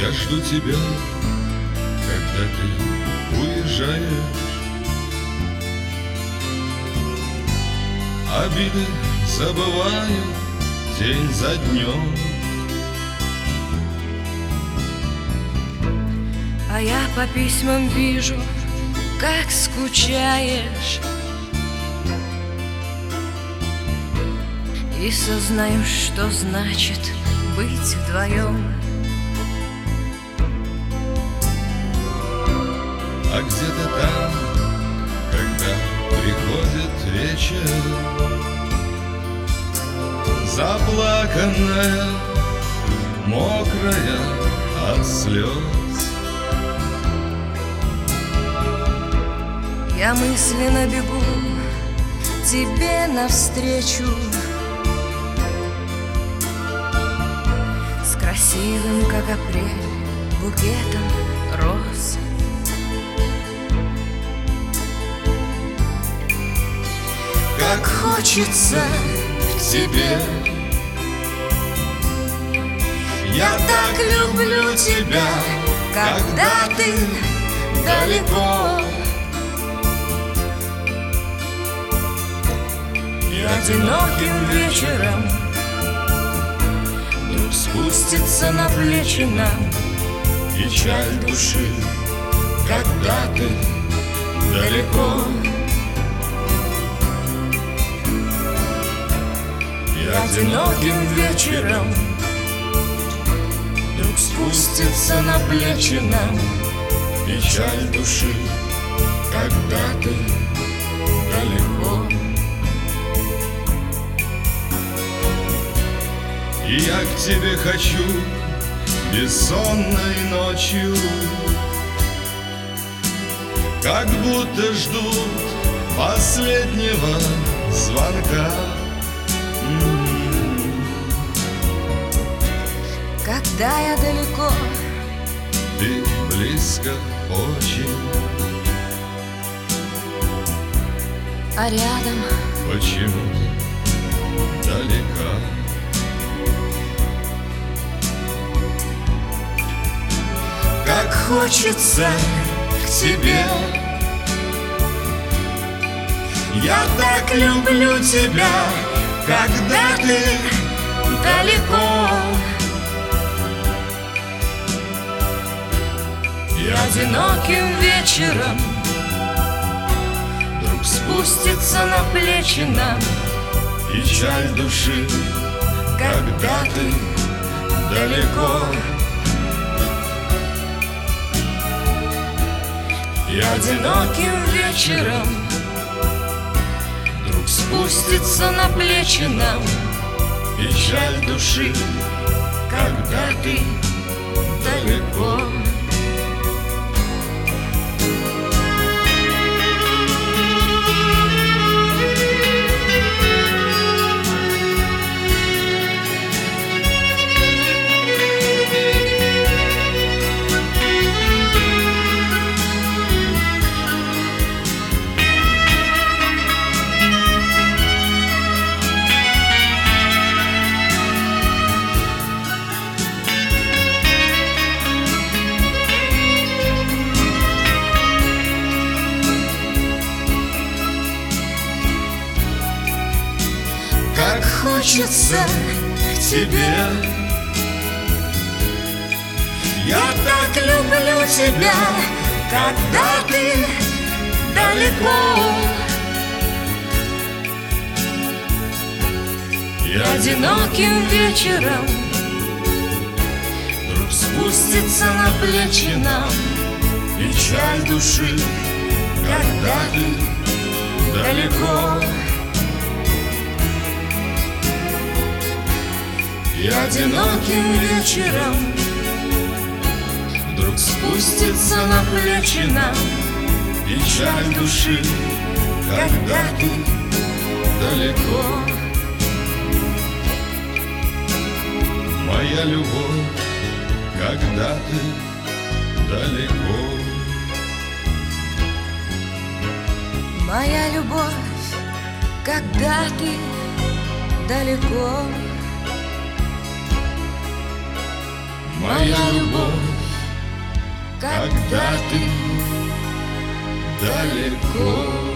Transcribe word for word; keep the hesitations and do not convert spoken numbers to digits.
Я жду тебя, когда ты уезжаешь. Обиды забываю день за днем. А я по письмам вижу, как скучаешь, и сознаю, что значит быть вдвоем. А где-то там, когда приходит вечер, заплаканная, мокрая от слез, я мысленно бегу тебе навстречу с красивым, как апрель, букетом роз. Как хочется к тебе, я так люблю тебя, Когда ты далеко и одиноким вечером вдруг спустится на плечи нам печаль души, когда ты далеко. И одиноким вечером вдруг спустится на плечи нам печаль души, когда ты далеко. И я к тебе хочу бессонной ночью, как будто ждут последнего звонка. Когда я далеко, Ты близко очень, а рядом почему далека? Как хочется к тебе, я так люблю тебя, когда ты далеко. и одиноким вечером Вдруг спустится на плечи нам печаль души, когда ты далеко. и одиноким вечером Вдруг спустится на плечи нам печаль души, когда ты далеко. как хочется к тебе, я так люблю тебя, когда ты далеко. И Одиноким вечером вдруг спустится на плечи нам печаль души, когда ты далеко. И одиноким вечером вдруг спустится на плечи нам печаль души, когда ты далеко. Моя любовь, когда ты далеко. моя любовь, когда ты далеко. Моя любовь, когда ты далеко.